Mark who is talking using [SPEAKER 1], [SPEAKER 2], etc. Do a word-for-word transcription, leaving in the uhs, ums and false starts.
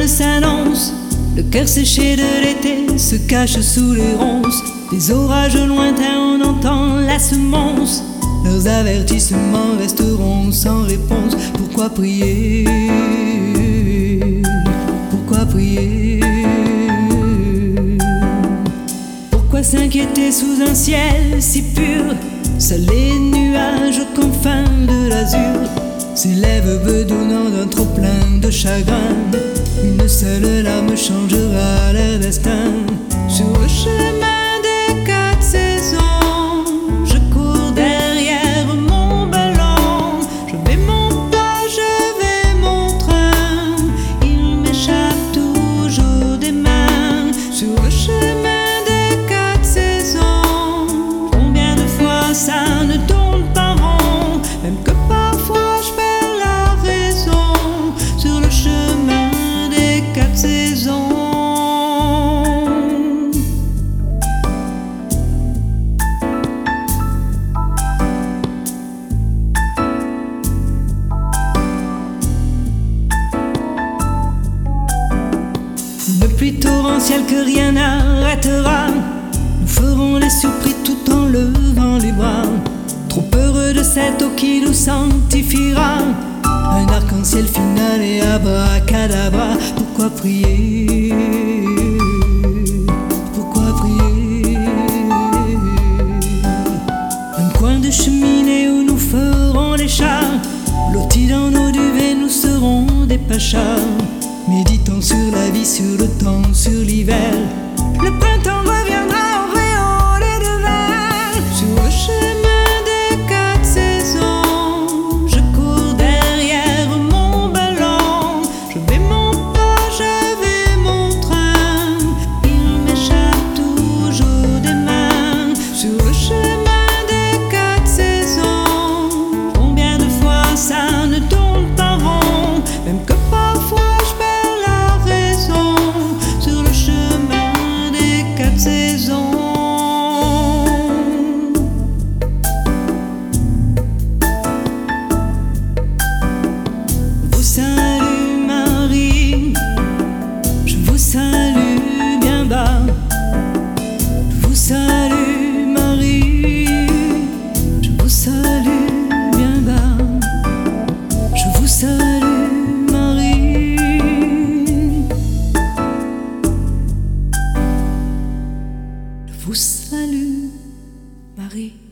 [SPEAKER 1] l'automne s'annonce, le cœur séché de l'été se cache sous les ronces. Des orages lointains, on entend la semence. Leurs avertissements resteront sans réponse. Pourquoi prier? Pourquoi prier? Pourquoi s'inquiéter sous un ciel si pur? Seuls les nuages aux confins de l'azur s'élèvent bedonnant d'un trop plein de chagrin. Une seule larme changera leur destin. Sur le chemin des quatre saisons, je cours derrière mon ballon. Je vais mon pas, je vais mon train. Il m'échappe toujours des mains. Sur le chemin des quatre saisons, combien de fois ça ne tourne pas rond, même que parfois je perds la raison. Sur le chemin des quatre saisons. Une pluie torrentielle que rien n'arrêtera. Nous ferons les surpris tout en levant les bras, trop heureux de cette eau qui nous sanctifiera. Un arc-en-ciel final et abracadabra. Pourquoi prier? Pourquoi prier? Un coin de cheminée où nous ferons les chats, blottis dans nos duvets, nous serons des pachas. Méditant sur la vie, sur le temps, sur l'hiver. Le printemps reviendra auréolé de vert. Sur le chemin des quatre saisons, je cours derrière mon ballon. Je vais mon pas, je vais mon train. Il m'échappe toujours des mains. Sur le chemin des quatre saisons, combien de fois ça ne tourne pas rond, même que parfois je perds la raison. Sur le chemin des quatre saisons. Vous salue Marie, je vous salue bien bas. Je vous salue Marie, je vous salue bien bas. Je vous salue Marie. Je vous salue Marie.